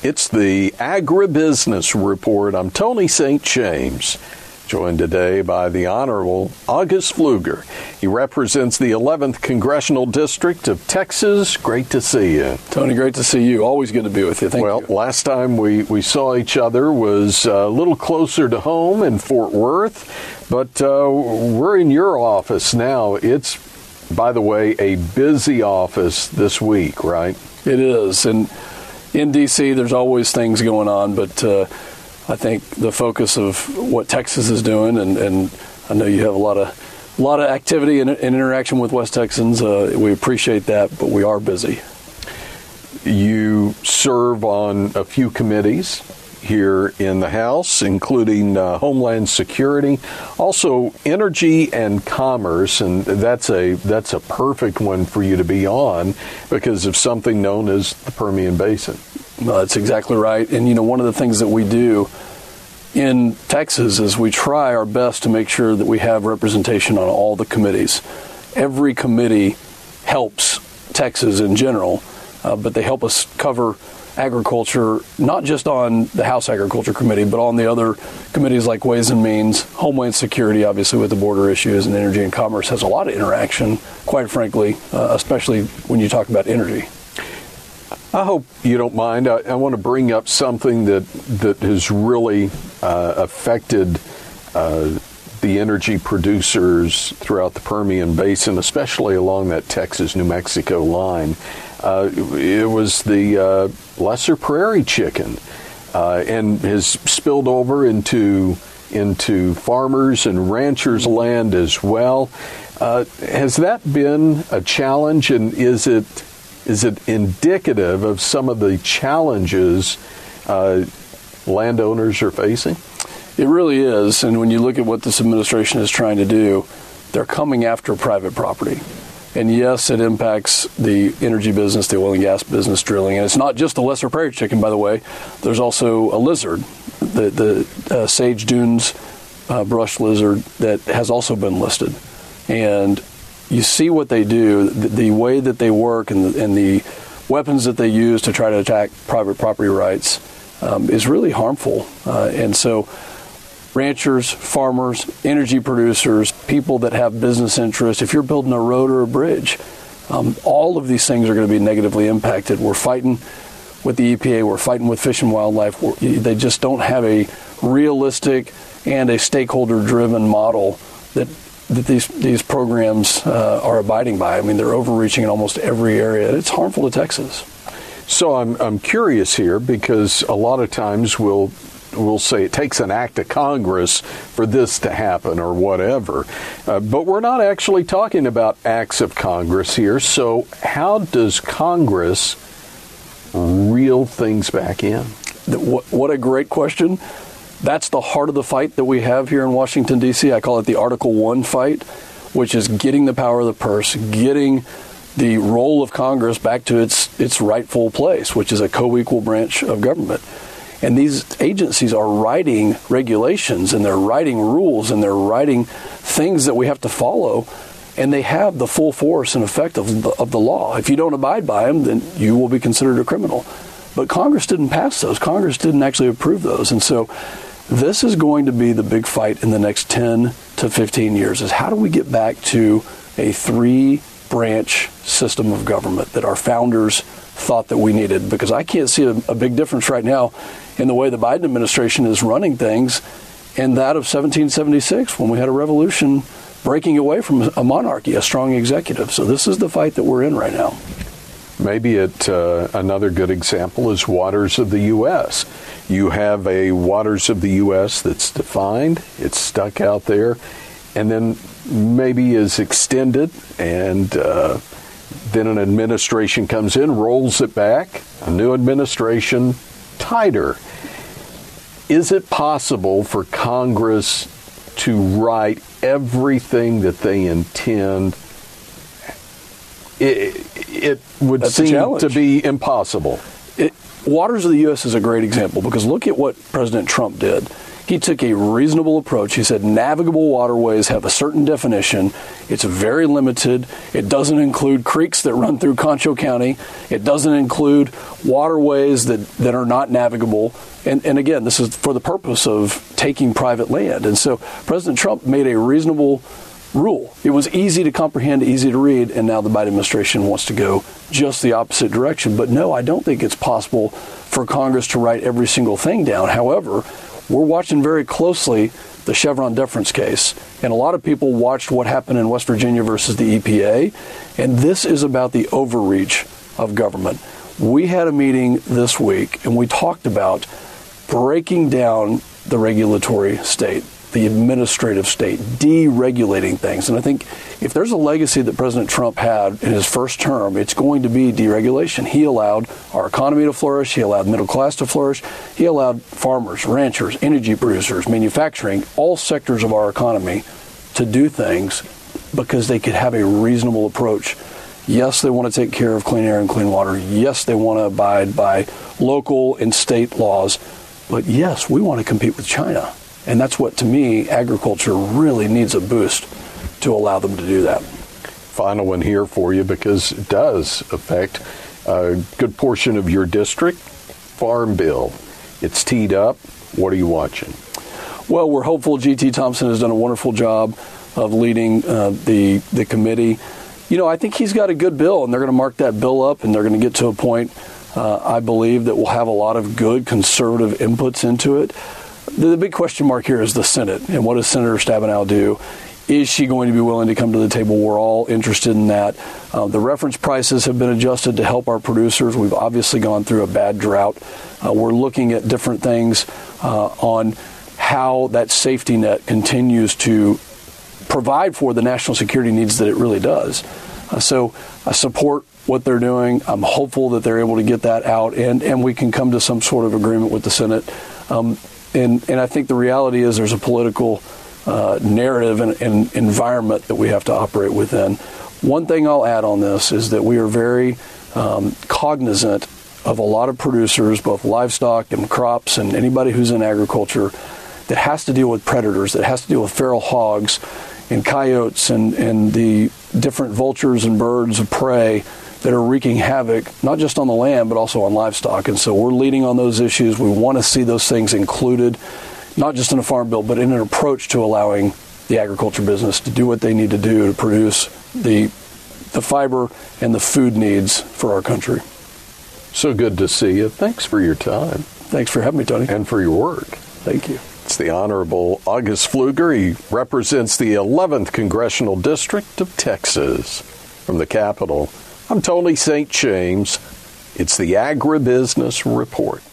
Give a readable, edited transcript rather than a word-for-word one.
It's the Agribusiness Report. I'm Tony St. James, joined today by the Honorable August Pfluger. He represents the 11th Congressional District of Texas. Great to see you. Tony, great to see you. Always good to be with you. Thank you. Well, last time we saw each other was a little closer to home in Fort Worth, but we're in your office now. It's, by the way, a busy office this week, right? It is, and in D.C., there's always things going on, but I think the focus of what Texas is doing, and I know you have a lot of activity and interaction with West Texans. We appreciate that, but we are busy. You serve on a few committees here in the House, including Homeland Security, also Energy and Commerce, and that's a perfect one for you to be on because of something known as the Permian Basin. No, that's exactly right. And, one of the things that we do in Texas is we try our best to make sure that we have representation on all the committees. Every committee helps Texas in general, but they help us cover agriculture, not just on the House Agriculture Committee, but on the other committees like Ways and Means. Homeland Security, obviously, with the border issues, and Energy and Commerce has a lot of interaction, quite frankly, especially when you talk about energy. I hope you don't mind. I want to bring up something that has really affected the energy producers throughout the Permian Basin, especially along that Texas-New Mexico line. It was the lesser prairie chicken, and has spilled over into farmers and ranchers' land as well. Has that been a challenge, and is it indicative of some of the challenges landowners are facing? It really is, and when you look at what this administration is trying to do, they're coming after private property. And yes, it impacts the energy business, the oil and gas business, drilling. And it's not just the lesser prairie chicken, by the way. There's also a lizard, the sage dunes brush lizard that has also been listed. And you see what they do, the way that they work and the weapons that they use to try to attack private property rights is really harmful. And so ranchers, farmers, energy producers, people that have business interests, if you're building a road or a bridge, all of these things are going to be negatively impacted. We're fighting with the EPA. We're fighting with Fish and Wildlife. They just don't have a realistic and a stakeholder-driven model that these programs are abiding by. I mean, they're overreaching in almost every area. It's harmful to Texas. So I'm curious here because a lot of times we'll say it takes an act of Congress for this to happen or whatever. But we're not actually talking about acts of Congress here. So how does Congress reel things back in? What a great question. That's the heart of the fight that we have here in Washington, D.C. I call it the Article 1 fight, which is getting the power of the purse, getting the role of Congress back to its rightful place, which is a co-equal branch of government. And these agencies are writing regulations, and they're writing rules, and they're writing things that we have to follow, and they have the full force and effect of the law. If you don't abide by them, then you will be considered a criminal. But Congress didn't pass those. Congress didn't actually approve those. And so this is going to be the big fight in the next 10 to 15 years, is how do we get back to a three-branch system of government that our founders thought that we needed? Because I can't see a big difference right now in the way the Biden administration is running things and that of 1776 when we had a revolution breaking away from a monarchy, a strong executive. So this is the fight that we're in right now. Maybe another good example is waters of the U.S. You have a waters of the U.S. that's defined, it's stuck out there, and then maybe is extended, and then an administration comes in, rolls it back, a new administration, tighter. Is it possible for Congress to write everything that they intend? It would seem to be impossible. Waters of the U.S. is a great example because look at what President Trump did. He took a reasonable approach. He said navigable waterways have a certain definition. It's very limited. It doesn't include creeks that run through Concho County. It doesn't include waterways that are not navigable. And again, this is for the purpose of taking private land. And so President Trump made a reasonable rule. It was easy to comprehend, easy to read, and now the Biden administration wants to go just the opposite direction. But no, I don't think it's possible for Congress to write every single thing down. However, we're watching very closely the Chevron deference case, and a lot of people watched what happened in West Virginia versus the EPA, and this is about the overreach of government. We had a meeting this week, and we talked about breaking down the regulatory state, the administrative state, deregulating things. And I think if there's a legacy that President Trump had in his first term, it's going to be deregulation. He allowed our economy to flourish. He allowed middle class to flourish. He allowed farmers, ranchers, energy producers, manufacturing, all sectors of our economy to do things because they could have a reasonable approach. Yes, they want to take care of clean air and clean water. Yes, they want to abide by local and state laws. But yes, we want to compete with China. And that's what, to me, agriculture really needs a boost to allow them to do that. Final one here for you, because it does affect a good portion of your district. Farm Bill. It's teed up. What are you watching? Well, we're hopeful. G.T. Thompson has done a wonderful job of leading the committee. You know, I think he's got a good bill, and they're going to mark that bill up, and they're going to get to a point, I believe, that will have a lot of good conservative inputs into it. The big question mark here is the Senate, and what does Senator Stabenow do? Is she going to be willing to come to the table? We're all interested in that. The reference prices have been adjusted to help our producers. We've obviously gone through a bad drought. We're looking at different things on how that safety net continues to provide for the national security needs that it really does. So I support what they're doing. I'm hopeful that they're able to get that out, and we can come to some sort of agreement with the Senate. And I think the reality is there's a political narrative and environment that we have to operate within. One thing I'll add on this is that we are very cognizant of a lot of producers, both livestock and crops and anybody who's in agriculture, that has to deal with predators, that has to deal with feral hogs and coyotes and the different vultures and birds of prey that are wreaking havoc, not just on the land, but also on livestock. And so we're leading on those issues. We want to see those things included, not just in a farm bill, but in an approach to allowing the agriculture business to do what they need to do to produce the fiber and the food needs for our country. So good to see you. Thanks for your time. Thanks for having me, Tony. And for your work. Thank you. It's the Honorable August Pfluger. He represents the 11th Congressional District of Texas. From the Capitol, I'm Tony St. James. It's the Agribusiness Report.